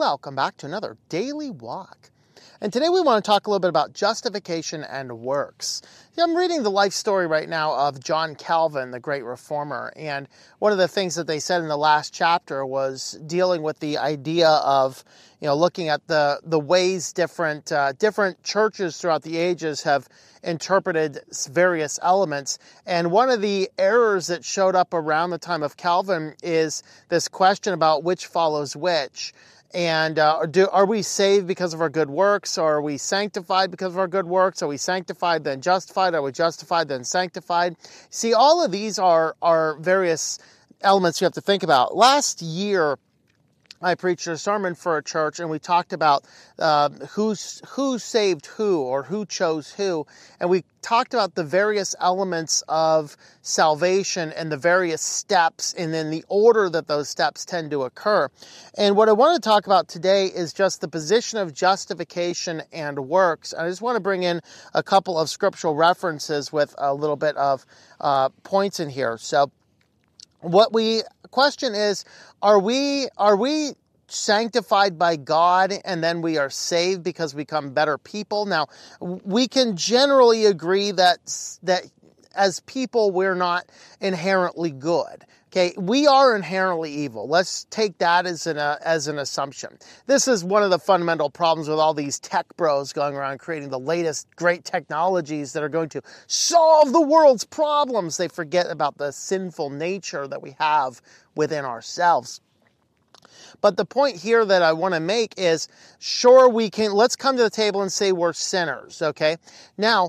Welcome back to another Daily Walk. And today we want to talk a little bit about justification and works. I'm reading the life story right now of John Calvin, the great reformer. And one of the things that they said in the last chapter was dealing with the idea of, looking at the ways different churches throughout the ages have interpreted various elements. And one of the errors that showed up around the time of Calvin is this question about which follows which. And are we saved because of our good works? Or are we sanctified because of our good works? Are we sanctified then justified? Are we justified then sanctified? See, all of these are various elements you have to think about. Last year, I preached a sermon for a church, and we talked about who saved who, or who chose who. And we talked about the various elements of salvation and the various steps, and then the order that those steps tend to occur. And what I want to talk about today is just the position of justification and works. I just want to bring in a couple of scriptural references with a little bit of points in here. So question is, are we sanctified by God and then we are saved because we become better people? Now, we can generally agree that as people, we're not inherently good. Okay, we are inherently evil. Let's take that as an assumption. This is one of the fundamental problems with all these tech bros going around creating the latest great technologies that are going to solve the world's problems. They forget about the sinful nature that we have within ourselves. But the point here that I want to make is, sure, let's come to the table and say we're sinners, okay? Now,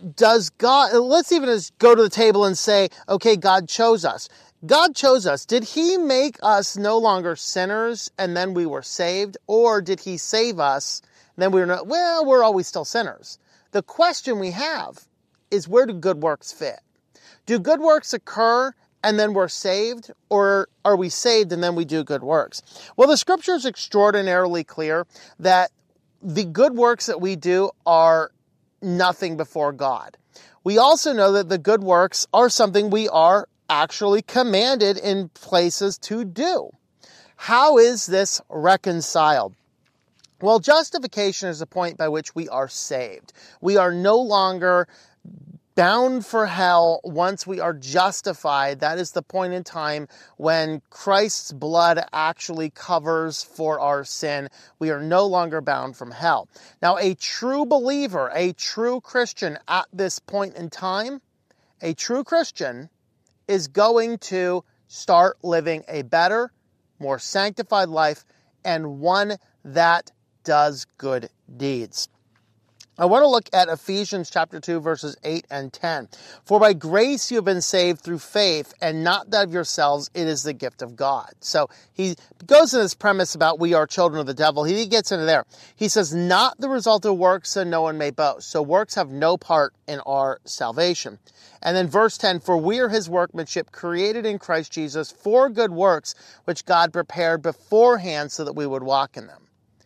let's even just go to the table and say, okay, God chose us. God chose us. Did he make us no longer sinners and then we were saved? Or did he save us and then we're always still sinners? The question we have is, where do good works fit? Do good works occur and then we're saved? Or are we saved and then we do good works? Well, the scripture is extraordinarily clear that the good works that we do are nothing before God. We also know that the good works are something we are actually commanded in places to do. How is this reconciled? Well, justification is the point by which we are saved. We are no longer bound for hell once we are justified. That is the point in time when Christ's blood actually covers for our sin. We are no longer bound from hell. Now, a true believer, a true Christian at this point in time, a true Christian is going to start living a better, more sanctified life, and one that does good deeds. I want to look at Ephesians chapter 2, verses 8 and 10. For by grace you have been saved through faith, and not that of yourselves, it is the gift of God. So he goes into this premise about we are children of the devil. He gets into there. He says, not the result of works, so no one may boast. So works have no part in our salvation. And then verse 10, for we are his workmanship, created in Christ Jesus for good works, which God prepared beforehand so that we would walk in them.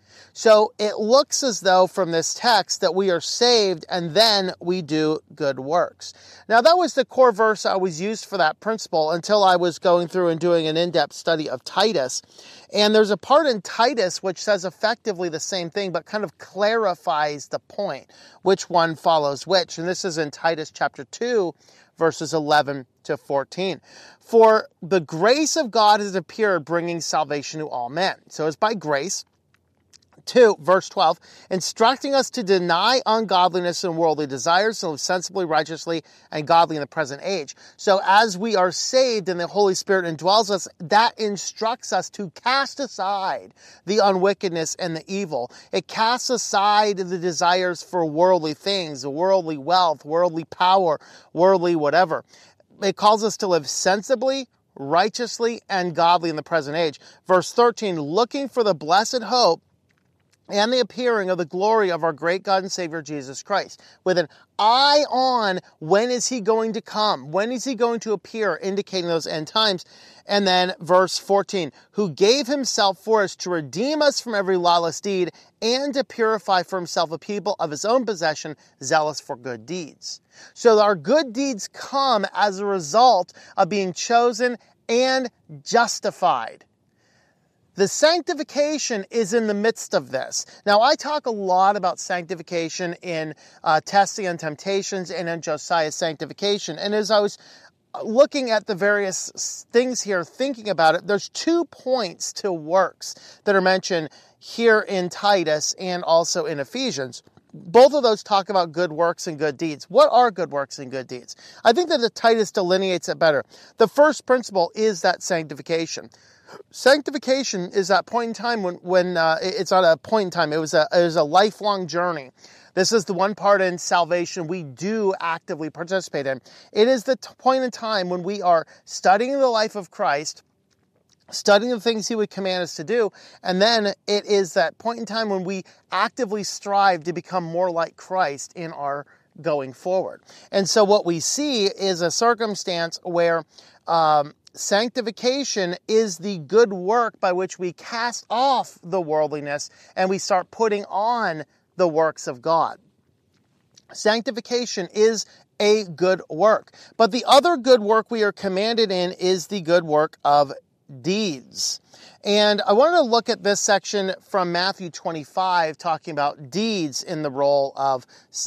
So it looks as though from this text that we are saved and then we do good works. Now, that was the core verse I always used for that principle until I was going through and doing an in-depth study of Titus. And there's a part in Titus which says effectively the same thing, but kind of clarifies the point, which one follows which. And this is in Titus chapter 2, verses 11 to 14. For the grace of God has appeared, bringing salvation to all men. So it's by grace. 2, verse 12, instructing us to deny ungodliness and worldly desires, and live sensibly, righteously, and godly in the present age. So as we are saved and the Holy Spirit indwells us, that instructs us to cast aside the unwickedness and the evil. It casts aside the desires for worldly things, worldly wealth, worldly power, worldly whatever. It calls us to live sensibly, righteously, and godly in the present age. Verse 13, looking for the blessed hope and the appearing of the glory of our great God and Savior Jesus Christ, with an eye on when is he going to come? When is he going to appear? Indicating those end times. And then verse 14, who gave himself for us to redeem us from every lawless deed and to purify for himself a people of his own possession, zealous for good deeds. So our good deeds come as a result of being chosen and justified. The sanctification is in the midst of this. Now, I talk a lot about sanctification in Testing and Temptations and in Josiah's sanctification. And as I was looking at the various things here, thinking about it, there's 2 points to works that are mentioned here in Titus and also in Ephesians. Both of those talk about good works and good deeds. What are good works and good deeds? I think that the Titus delineates it better. The first principle is that sanctification. Sanctification is that point in time when it's not a point in time. It was a lifelong journey. This is the one part in salvation we do actively participate in. It is the point in time when we are studying the life of Christ, studying the things he would command us to do, and then it is that point in time when we actively strive to become more like Christ in our going forward. And so what we see is a circumstance where sanctification is the good work by which we cast off the worldliness and we start putting on the works of God. Sanctification is a good work. But the other good work we are commanded in is the good work of deeds. And I wanted to look at this section from Matthew 25, talking about deeds in the role of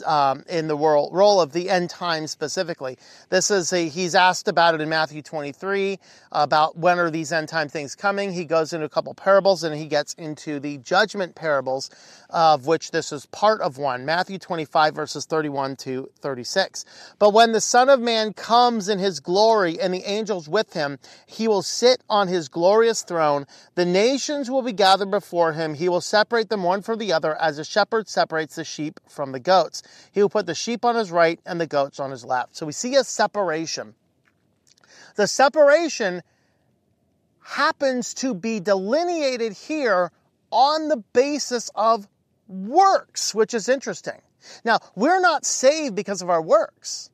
role of the end time specifically. He's asked about it in Matthew 23 about when are these end time things coming. He goes into a couple parables and he gets into the judgment parables, of which this is part of one. Matthew 25 verses 31 to 36. But when the Son of Man comes in his glory and the angels with him, he will sit on his glorious throne. The nations will be gathered before him. He will separate them one from the other, as a shepherd separates the sheep from the goats. He will put the sheep on his right and the goats on his left. So we see a separation. The separation happens to be delineated here on the basis of works, which is interesting. Now, we're not saved because of our works,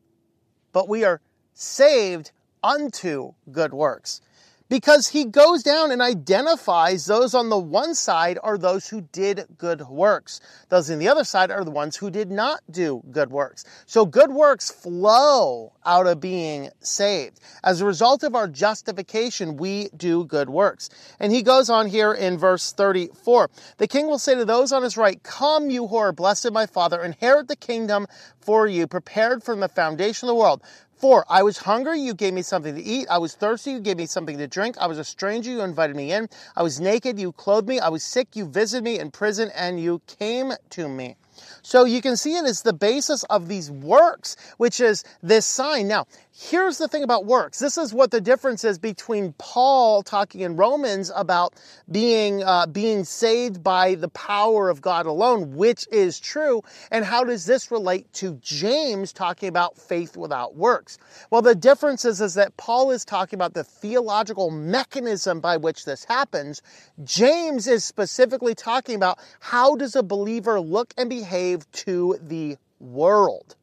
but we are saved unto good works. Because he goes down and identifies those on the one side are those who did good works. Those on the other side are the ones who did not do good works. So good works flow out of being saved. As a result of our justification, we do good works. And he goes on here in verse 34. The king will say to those on his right, "Come, you who are blessed of my Father, inherit the kingdom for you, prepared from the foundation of the world. For I was hungry, you gave me something to eat. I was thirsty, you gave me something to drink. I was a stranger, you invited me in. I was naked, you clothed me. I was sick, you visited me. In prison, and you came to me." So you can see it as the basis of these works, which is this sign. Now, here's the thing about works. This is what the difference is between Paul talking in Romans about being saved by the power of God alone, which is true, and how does this relate to James talking about faith without works? Well, the difference is that Paul is talking about the theological mechanism by which this happens. James is specifically talking about how does a believer look and behave to the world.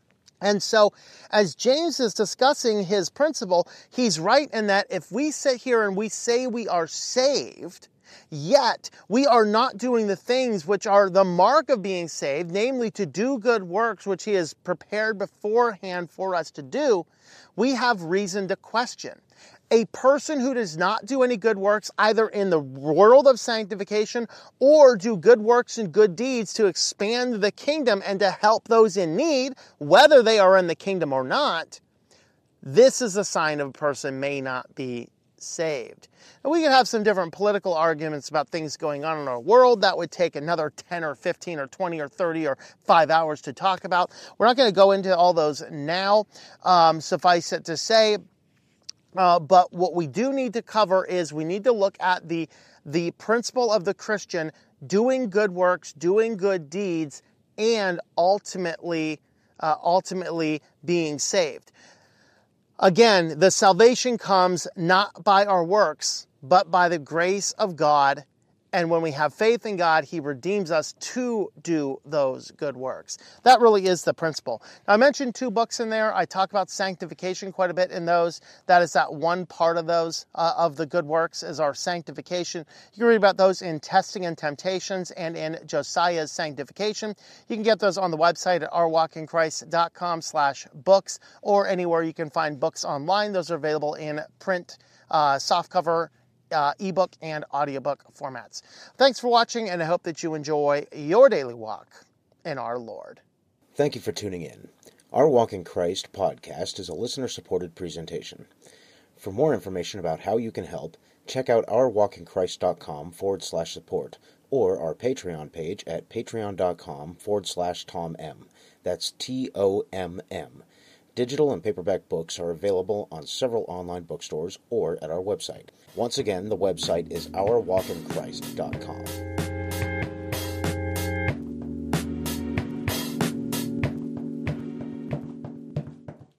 And so, as James is discussing his principle, he's right in that if we sit here and we say we are saved, yet we are not doing the things which are the mark of being saved, namely to do good works which he has prepared beforehand for us to do, we have reason to question. A person who does not do any good works, either in the world of sanctification or do good works and good deeds to expand the kingdom and to help those in need, whether they are in the kingdom or not, this is a sign of a person may not be saved. And we can have some different political arguments about things going on in our world. That would take another 10 or 15 or 20 or 30 or 5 hours to talk about. We're not going to go into all those now. Suffice it to say, but what we do need to cover is we need to look at the principle of the Christian doing good works, doing good deeds, and ultimately being saved. Again, the salvation comes not by our works, but by the grace of God. And when we have faith in God, he redeems us to do those good works. That really is the principle. Now, I mentioned 2 books in there. I talk about sanctification quite a bit in those. That is that one part of those, of the good works, is our sanctification. You can read about those in Testing and Temptations and in Josiah's sanctification. You can get those on the website at ourwalkinchrist.com/books or anywhere you can find books online. Those are available in print, softcover, ebook and audiobook formats. Thanks for watching, and I hope that you enjoy your daily walk in our Lord. Thank you for tuning in. Our Walk in Christ podcast is a listener-supported presentation. For more information about how you can help, check out ourwalkinchrist.com/support or our Patreon page at patreon.com/TomM. That's TOMM. Digital and paperback books are available on several online bookstores or at our website. Once again, the website is ourwalkinchrist.com.